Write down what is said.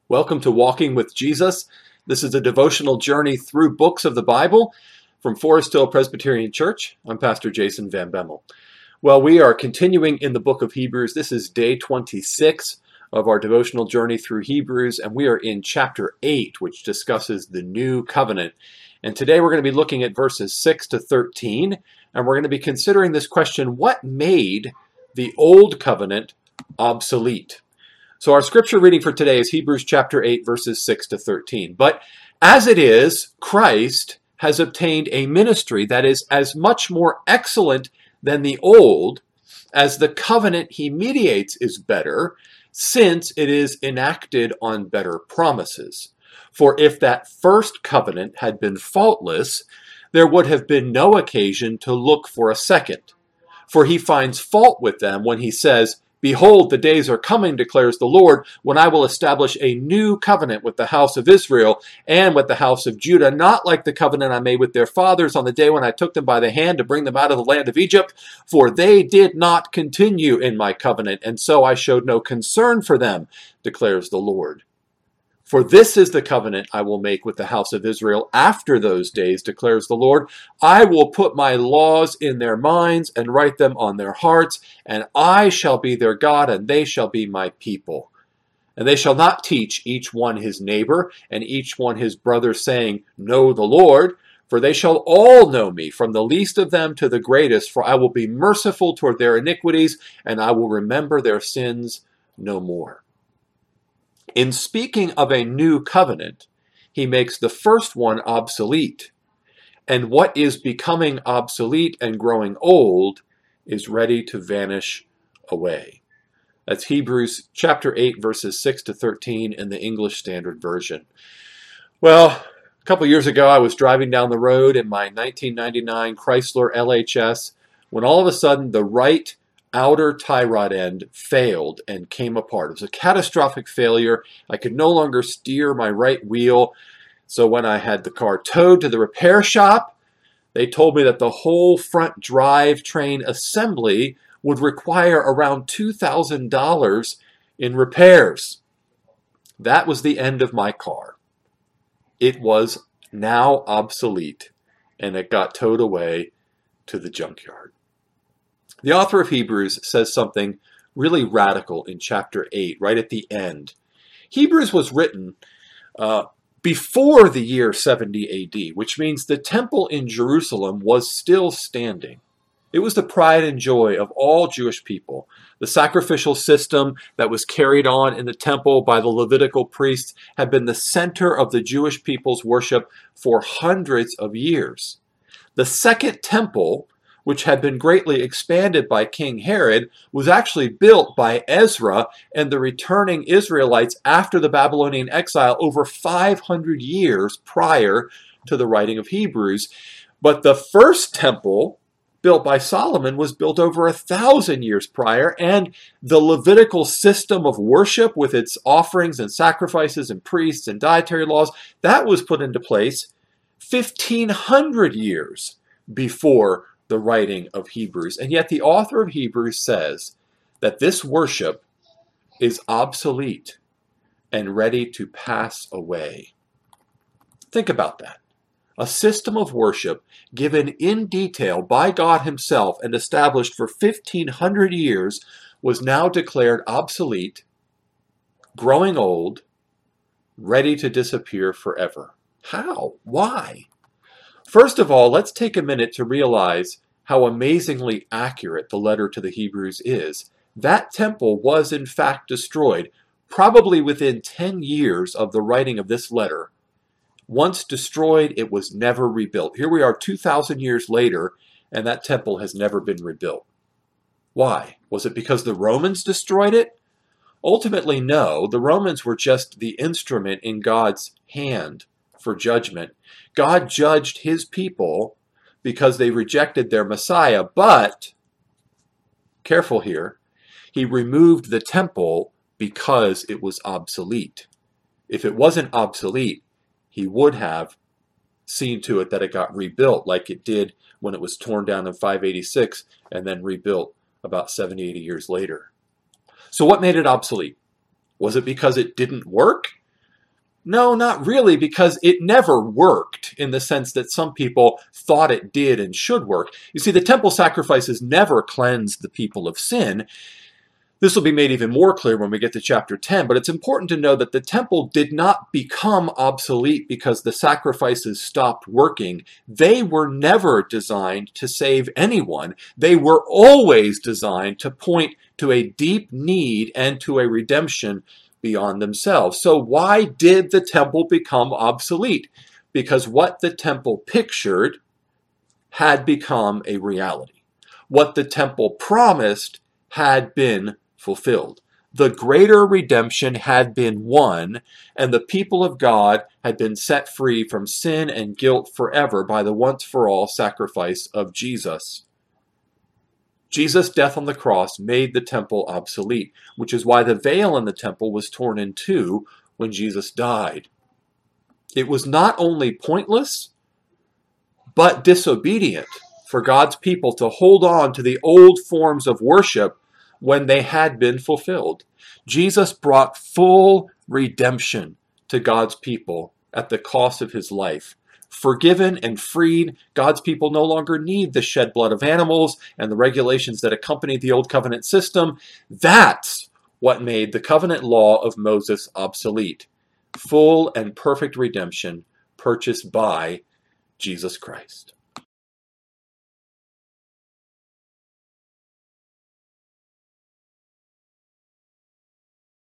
Welcome to Walking with Jesus. This is a devotional journey through books of the Bible from Forest Hill Presbyterian Church. I'm Pastor Jason Van Bemmel. Well, we are continuing in the book of Hebrews. This is day 26 of our devotional journey through Hebrews, and we are in chapter 8, which discusses the new covenant. And today we're going to be looking at verses 6 to 13, and we're going to be considering this question: what made the old covenant obsolete? So our scripture reading for today is Hebrews chapter 8, verses 6 to 13. But as it is, Christ has obtained a ministry that is as much more excellent than the old, as the covenant he mediates is better, since it is enacted on better promises. For if that first covenant had been faultless, there would have been no occasion to look for a second. For he finds fault with them when he says, "Behold, the days are coming, declares the Lord, when I will establish a new covenant with the house of Israel and with the house of Judah, not like the covenant I made with their fathers on the day when I took them by the hand to bring them out of the land of Egypt. For they did not continue in my covenant, and so I showed no concern for them, declares the Lord. For this is the covenant I will make with the house of Israel after those days, declares the Lord. I will put my laws in their minds and write them on their hearts, and I shall be their God, and they shall be my people. And they shall not teach each one his neighbor and each one his brother, saying, Know the Lord, for they shall all know me, from the least of them to the greatest, for I will be merciful toward their iniquities, and I will remember their sins no more." In speaking of a new covenant, he makes the first one obsolete. And what is becoming obsolete and growing old is ready to vanish away. That's Hebrews chapter 8, verses 6 to 13 in the English Standard Version. Well, a couple years ago, I was driving down the road in my 1999 Chrysler LHS when all of a sudden the right outer tie rod end failed and came apart. It was a catastrophic failure. I could no longer steer my right wheel. So when I had the car towed to the repair shop, they told me that the whole front drivetrain assembly would require around $2,000 in repairs. That was the end of my car. It was now obsolete, and it got towed away to the junkyard. The author of Hebrews says something really radical in chapter 8, right at the end. Hebrews was written before the year 70 AD, which means the temple in Jerusalem was still standing. It was the pride and joy of all Jewish people. The sacrificial system that was carried on in the temple by the Levitical priests had been the center of the Jewish people's worship for hundreds of years. The second temple, which had been greatly expanded by King Herod, was actually built by Ezra and the returning Israelites after the Babylonian exile over 500 years prior to the writing of Hebrews. But the first temple, built by Solomon, was built over 1,000 years prior, and the Levitical system of worship with its offerings and sacrifices and priests and dietary laws, that was put into place 1,500 years before the writing of Hebrews. And yet the author of Hebrews says that this worship is obsolete and ready to pass away. Think about that. A system of worship given in detail by God himself and established for 1,500 years was now declared obsolete, growing old, ready to disappear forever. How? Why? First of all, let's take a minute to realize how amazingly accurate the letter to the Hebrews is. That temple was in fact destroyed, probably within 10 years of the writing of this letter. Once destroyed, it was never rebuilt. Here we are 2,000 years later, and that temple has never been rebuilt. Why? Was it because the Romans destroyed it? Ultimately, no. The Romans were just the instrument in God's hand for judgment. God judged his people because they rejected their Messiah, but, careful here, he removed the temple because it was obsolete. If it wasn't obsolete, he would have seen to it that it got rebuilt like it did when it was torn down in 586 and then rebuilt about 70, 80 years later. So what made it obsolete? Was it because it didn't work? No, not really, because it never worked in the sense that some people thought it did and should work. You see, the temple sacrifices never cleansed the people of sin. This will be made even more clear when we get to chapter 10, but it's important to know that the temple did not become obsolete because the sacrifices stopped working. They were never designed to save anyone. They were always designed to point to a deep need and to a redemption beyond themselves. So why did the temple become obsolete? Because what the temple pictured had become a reality. What the temple promised had been fulfilled. The greater redemption had been won, and the people of God had been set free from sin and guilt forever by the once-for-all sacrifice of Jesus. Jesus' death on the cross made the temple obsolete, which is why the veil in the temple was torn in two when Jesus died. It was not only pointless, but disobedient for God's people to hold on to the old forms of worship when they had been fulfilled. Jesus brought full redemption to God's people at the cost of his life. Forgiven and freed, God's people no longer need the shed blood of animals and the regulations that accompanied the old covenant system. That's what made the covenant law of Moses obsolete. Full and perfect redemption purchased by Jesus Christ.